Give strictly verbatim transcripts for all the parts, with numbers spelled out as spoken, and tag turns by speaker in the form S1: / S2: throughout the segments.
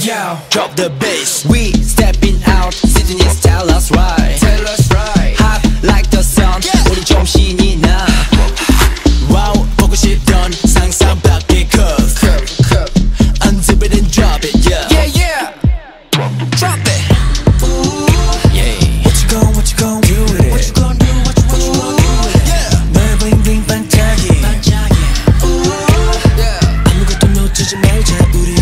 S1: Yo, drop the bass. We stepping out, Sydney's tell us right. Tell us right. Hot like the sun. Yeah. 우리 좀 신이 나. Wow, 보고 싶던 상상 밖의 cause. Unzip it and drop it, yeah. Yeah, yeah. Drop it. Ooh, yeah. What you gon', what you gon' do with it? What you gon' do, what you, what you gon' do with it? Yeah. 너의 bling bling 반짝이. 반짝이. Ooh, yeah. 아무것도 놓치지 말자 우리.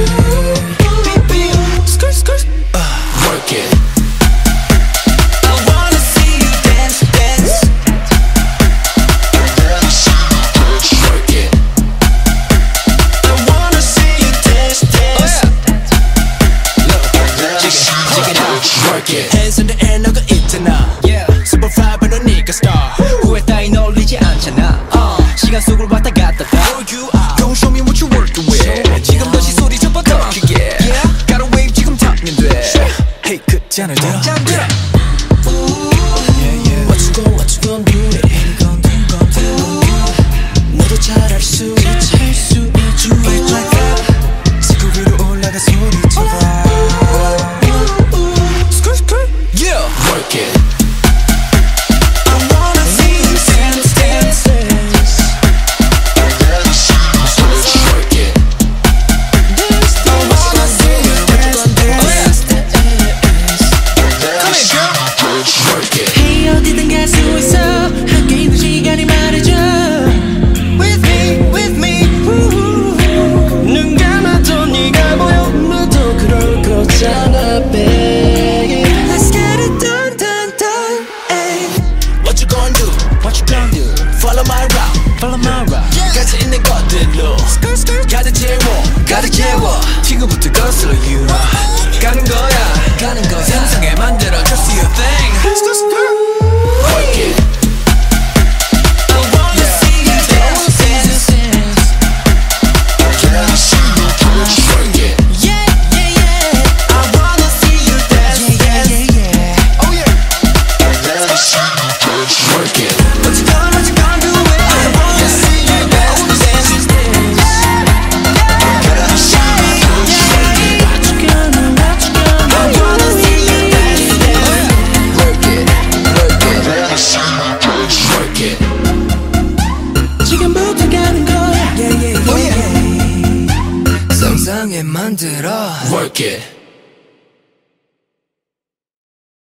S1: Hands in the air 너가 있잖아 yeah. Super fly 너 네가 star 후회 따위 놀리지 않잖아 uh. 시간 속을 왔다 갔다 다 Don't show me what you're working with 지금 다시 소리 접어 더 크게 yeah. Got a wave 지금 타면 돼 Hey 그 잔을 들어 잔 들어 What you gon' what you gon' do it gon' do gon' do 너도 잘 알 수 있지 할 수 있지 Wait like that 지구 위로 올라가 소리쳐봐 Work it. I wanna see you dance, dance, dance. Work it. I wanna see you dance, dance, dance. Come here, girl. Work it. Hey, 어디든 갈 수 있어. 함께 있는 시간이 말해줘. With me, with me. 눈 감아도 네가 보여. 너도 그럴 거잖아, baby. Let's get it done. What you gon' do? What you gon' do? Follow my route, follow my route. Yeah. 가져 있는 것들로 가득 채워, 가득 채워. 지금부터 거슬러 you know. 가는 거야, 가는 거야. 상상에 만들어 just your thing. Let's go, skirt. Work it. I wanna yeah. see you dance, dance, dance. Can I see you dance? Work it. Yeah, yeah, yeah. I wanna see you dance, yeah, dance. Yeah, yeah, yeah. Oh yeah. Let me see you dance. Work it. What you gonna, what you gonna do with it? I wanna see you dance, dance, dance. Can I see you dance? What you gonna, what you gonna? I wanna see you dance, dance. Work it, work it. Let me see you dance. Work it. 지금부터 가는 거야. Yeah, yeah, yeah. Oh yeah. 상상에 만들어. Work it.